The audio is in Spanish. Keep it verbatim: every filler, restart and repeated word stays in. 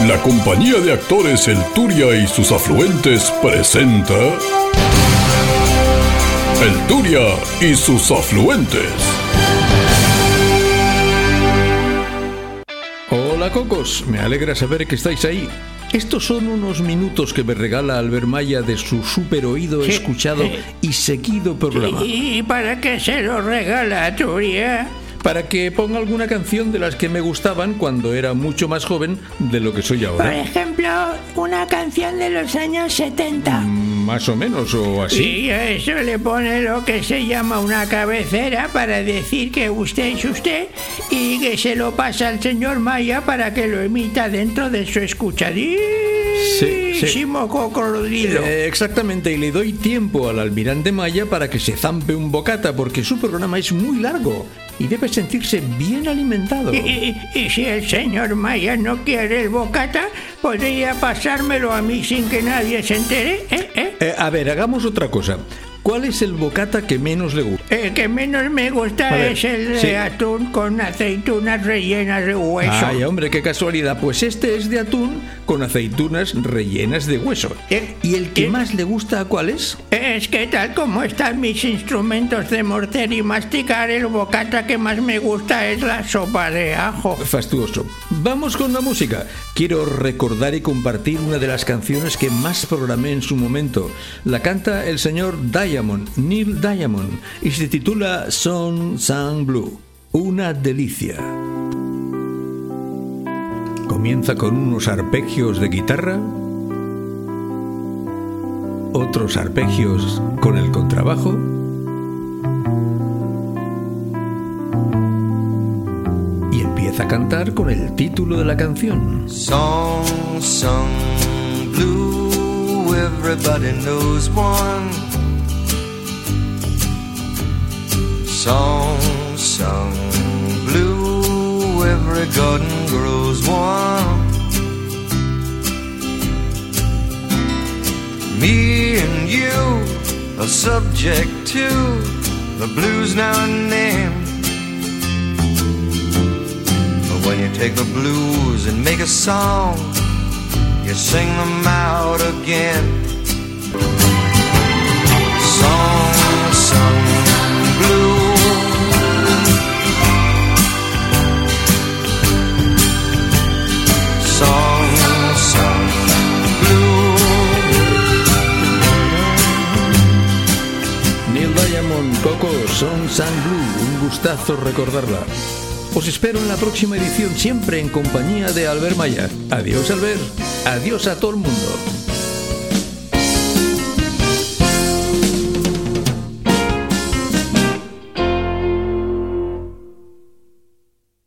La compañía de actores El Turia y sus afluentes presenta El Turia y sus afluentes. Hola cocos, me alegra saber que estáis ahí. Estos son unos minutos que me regala Albert Maya de su super oído Sí, escuchado eh. y seguido programa. ¿Y para qué se lo regala, Turia? Para que ponga alguna canción de las que me gustaban cuando era mucho más joven de lo que soy Por ahora. ejemplo, una canción de los años setenta. Más o menos, o así. Y a eso le pone lo que se llama una cabecera para decir que usted es usted y que se lo pasa al señor Maya para que lo emita dentro de su escuchadísimo cocodrilo. Eh, exactamente, y le doy tiempo al almirante Maya para que se zampe un bocata porque su programa es muy largo y debe sentirse bien alimentado. Y, y- y si el señor Maya no quiere el bocata, podría pasármelo a mí sin que nadie se entere, ¿eh? ¿eh? Eh, a ver, hagamos otra cosa. ¿Cuál es el bocata que menos le gusta? El que menos me gusta A ver, es el de sí. atún con aceitunas rellenas de hueso. Ay, hombre, qué casualidad. Pues este es de atún con aceitunas rellenas de hueso. Eh, ¿Y el que eh. más le gusta cuál es? Es que tal como están mis instrumentos de morder y masticar, el bocata que más me gusta es la sopa de ajo. Fastuoso. Vamos con la música. Quiero recordar y compartir una de las canciones que más programé en su momento. La canta el señor Diamond, Neil Diamond, y se titula Song Sang Blue. Una delicia. Comienza con unos arpegios de guitarra, otros arpegios con el contrabajo, y empieza a cantar con el título de la canción. Song sung blue, everybody knows one. Song sung blue, every garden grows one. Me and you are subject to the blues now and then. But when you take the blues and make a song, you sing them out again. Song sung blue. Song sung blue. Neil Diamond, Coco, Song Sang Blue, un gustazo recordarla. Os espero en la próxima edición, siempre en compañía de Albert Maya. Adiós, Albert. Adiós a todo el mundo.